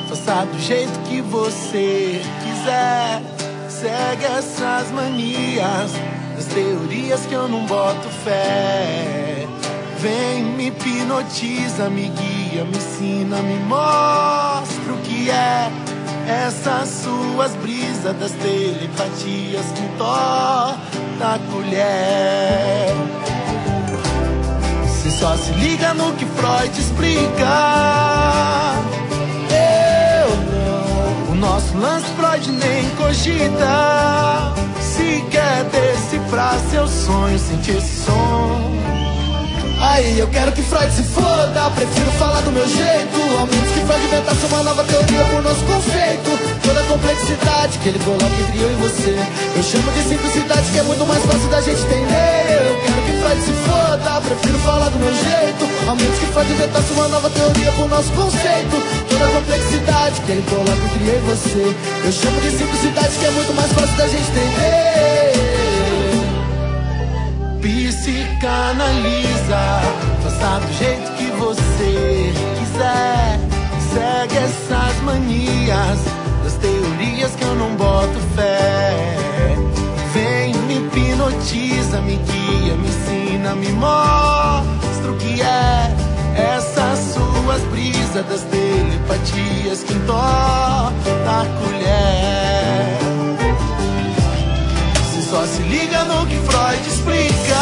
faça do jeito que você quiser. Segue essas manias, as teorias que eu não boto fé. Vem, me hipnotiza, me guia, me ensina, me mostra o que é. Essas suas brisas das telepatias que entorta a colher. Cê só se liga no que Freud explica. Eu não. O nosso lance Freud nem cogita. Se quer decifrar seus sonhos, sente esse som. Aí eu quero que Freud se foda, prefiro falar do meu jeito. Ao menos que Freud inventasse uma nova teoria pro nosso conceito. Toda a complexidade que ele coloca entre eu e você, eu chamo de simplicidade, que é muito mais fácil da gente entender. Eu quero que Freud se foda, prefiro falar do meu jeito. Ao menos que Freud inventasse uma nova teoria pro nosso conceito. Toda a complexidade que ele coloca entre eu e você, eu chamo de simplicidade, que é muito mais fácil da gente entender. Psicanaliza, faça do jeito que você quiser. Segue essas manias, das teorias que eu não boto fé. Vem, me hipnotiza, me guia, me ensina, me mostra o que é. Essas suas brisas das telepatias que entorta a colher. Só se liga no que Freud explica.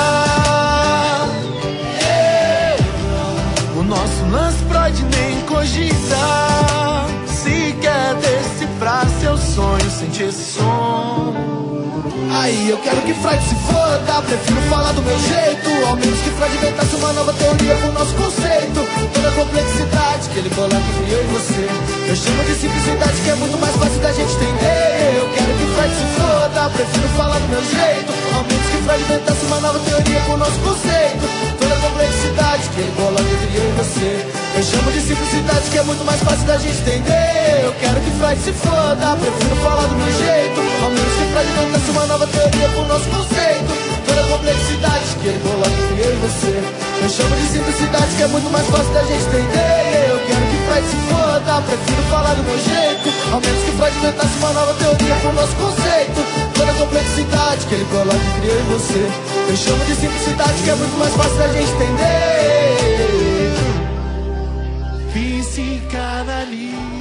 O nosso lance Freud nem cogita. Se quer decifrar seus sonhos, sente esse som. Aí eu quero que Freud se foda, prefiro falar do meu jeito. Ao menos que Freud inventasse uma nova teoria pro nosso conceito. Toda a complexidade que ele coloca entre eu e você, eu chamo de simplicidade, que é muito mais fácil da gente entender. Eu quero que Freud se foda, prefiro falar do meu jeito. Ao menos que Freud inventasse uma nova teoria pro nosso conceito. Toda a complexidade que ele coloca entre eu e você, eu chamo de simplicidade, que é muito mais fácil da gente entender. Eu quero que Freud se foda, prefiro falar do meu jeito. Ao menos que Freud inventasse uma nova teoria pro nosso conceito. Toda a complexidade que ele coloca entre eu e você, eu chamo de simplicidade, que é muito mais fácil da gente entender. Eu quero que Freud se foda, prefiro falar do meu jeito. Ao menos que Freud inventasse uma nova teoria pro nosso conceito. Toda a complexidade que ele coloca entre eu e você, eu chamo de simplicidade, que é muito mais fácil da gente entender. Psicanalista.